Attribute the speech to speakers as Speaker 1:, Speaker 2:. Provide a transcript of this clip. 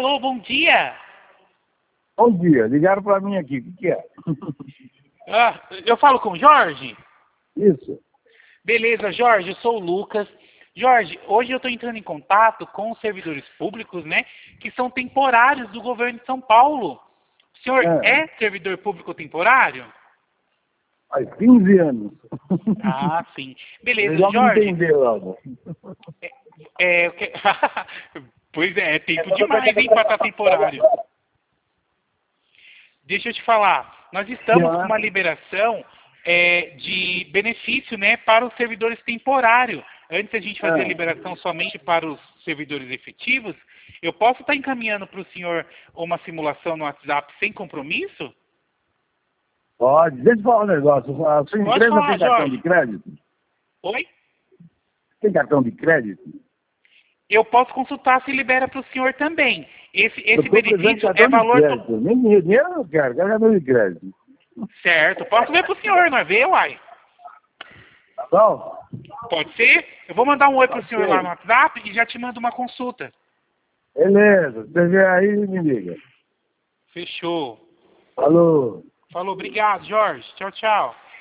Speaker 1: Alô, bom dia.
Speaker 2: Bom dia, ligaram para mim aqui, o que é?
Speaker 1: Eu falo com o Jorge?
Speaker 2: Isso.
Speaker 1: Beleza, Jorge, eu sou o Lucas. Jorge, hoje eu estou entrando em contato com os servidores públicos, né, que são temporários do governo de São Paulo. O senhor é servidor público temporário?
Speaker 2: Faz 15 anos.
Speaker 1: Ah, sim. Beleza,
Speaker 2: Legal
Speaker 1: Jorge.
Speaker 2: entender logo.
Speaker 1: Pois é tempo demais, hein, para estar temporário. Deixa eu te falar, nós estamos com uma liberação de benefício, né, para os servidores temporários. Antes a gente fazia a liberação somente para os servidores efetivos. Eu posso estar encaminhando para o senhor uma simulação no WhatsApp sem compromisso?
Speaker 2: Pode. Deixa eu falar um negócio. A sua empresa
Speaker 1: falar,
Speaker 2: tem cartão
Speaker 1: Jorge.
Speaker 2: de crédito?
Speaker 1: Oi?
Speaker 2: Tem cartão de crédito?
Speaker 1: Eu posso consultar se libera para o senhor também. Esse
Speaker 2: Eu tô
Speaker 1: benefício
Speaker 2: cartão
Speaker 1: é valor...
Speaker 2: de crédito. Nem dinheiro eu não quero cartão de crédito.
Speaker 1: Certo, posso ver para o senhor, não é ver, uai?
Speaker 2: Tá bom?
Speaker 1: Pode ser? Eu vou mandar um oi para o senhor lá no WhatsApp e já te mando uma consulta.
Speaker 2: Beleza. Você vê aí, me liga.
Speaker 1: Fechou.
Speaker 2: Falou.
Speaker 1: Falou, obrigado, Jorge. Tchau, tchau.